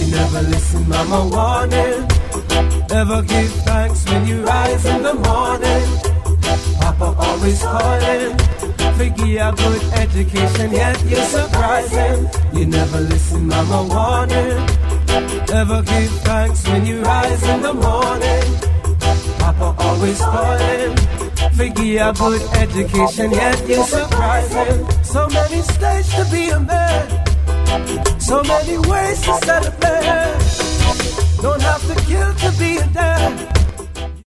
never listen, mama warning. Never give thanks when you rise in the morning. Papa always calling. Figure a good education, yet you're surprising. You never listen, mama warning. Never give thanks when you rise in the morning. Papa always calling. Figure a good education, yet you're surprising. So many stages to be a man. So many ways to set a man. Don't have to kill to be a dad.